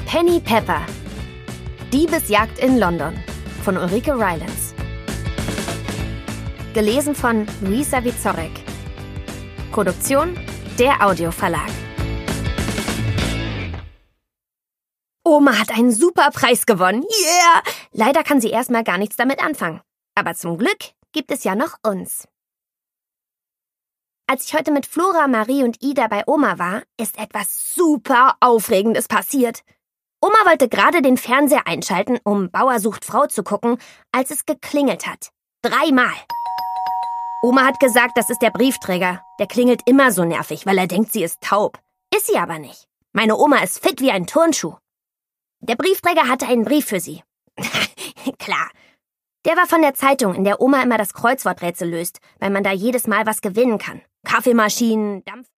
Penny Pepper. Diebesjagd in London von Ulrike Rylance. Gelesen von Luisa Wieczorek. Produktion der Audioverlag. Oma hat einen super Preis gewonnen. Yeah! Leider kann sie erstmal gar nichts damit anfangen. Aber zum Glück gibt es ja noch uns. Als ich heute mit Flora, Marie und Ida bei Oma war, ist etwas super Aufregendes passiert. Oma wollte gerade den Fernseher einschalten, um Bauer sucht Frau zu gucken, als es geklingelt hat. 3-mal. Oma hat gesagt, das ist der Briefträger. Der klingelt immer so nervig, weil er denkt, sie ist taub. Ist sie aber nicht. Meine Oma ist fit wie ein Turnschuh. Der Briefträger hatte einen Brief für sie. Klar. Der war von der Zeitung, in der Oma immer das Kreuzworträtsel löst, weil man da jedes Mal was gewinnen kann. Kaffeemaschinen, Dampf...